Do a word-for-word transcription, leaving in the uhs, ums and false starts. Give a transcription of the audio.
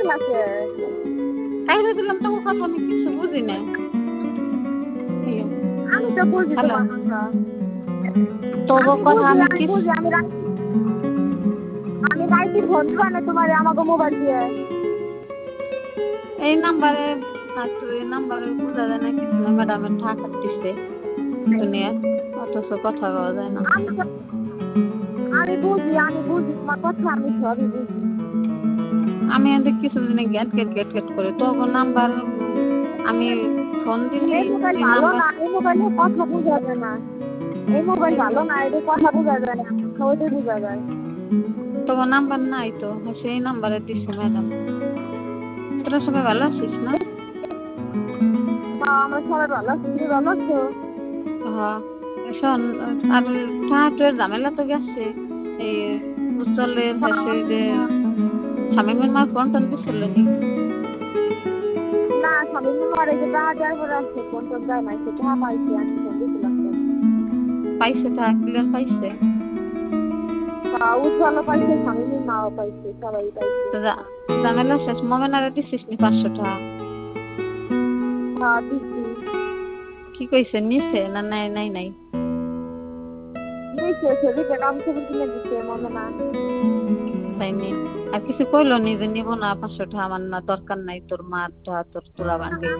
আছে কাইরে দিলাম তো কথা আমি কিছু বুঝি না। আমি তো বুঝি তোমার কথা। তোর আমি কথা বুঝি আমি আমি কিছু বুঝি আমি রাখি আমি রাইতি ফোন দিবা না তোমার আমাকে মোবাইল দিয়ে। এই নাম্বারে থাকতো এই নাম্বারে বোঝা যায় না কিছু না। ম্যাডামের ঠাকার দিছে দুনিয়া, অথচ কথা বলা যায় না। আমি তো আমি বুঝি আমি বুঝি তোমার কথা আমি সবই বুঝি। আমি এদের কিছু দিনে গ্যাট গেট গ্যাট গেট করে তখন নাম্বার আমি ফোন দিলি এই মোবাইল তুই ভালো নাম্বার না, এই মোবাইলে কথা বোঝা যায় না। এই মোবাইল ভালো না, এদের কথা বোঝা যায় না, সহজে বোঝা যায়। তোমার নাম্বার নাই তো, সেই নাম্বারে দিছে ম্যাডাম। তোরা সবাই ভালো আছিস না? হ্যাঁ আমরা সবাই ভালো আছি, তুমি ভালো আছো? হ্যাঁ শোন, আর ঠাকুরের ঝামেলা তো গেছে। এই উজ্জ্বলের হাসে যে শামিমের মা ফোন টোন দিছিল নি? না স্বামী মারা যে টাকা দেওয়ার পরে আসছে ফোন টোন দেয় নাই, সে টাকা পাইছে আমি ফোন দিয়েছিলাম তো। পাইছে টাকা ক্লিয়ার পাইছে? উজ্জ্বলও পাইছে, স্বামীর মাও পাইছে, সবাই পাইছে। তো ঝামেলা শেষ। মোমেনারে দিছিস নি পাঁচশো টাকা? হ্যাঁ দিচ্ছি। কি কইছে, নিছে না নাই? নাই নাই নিয়েছে ছবিটা কাম ছবি কিনে দিচ্ছে মনে না। তাই নি? আর কিছু কইলো নি যে নিব না পাঁচশো টাকা, আমার না দরকার নাই, তোর মা তোর তোরা ভাঙ্গে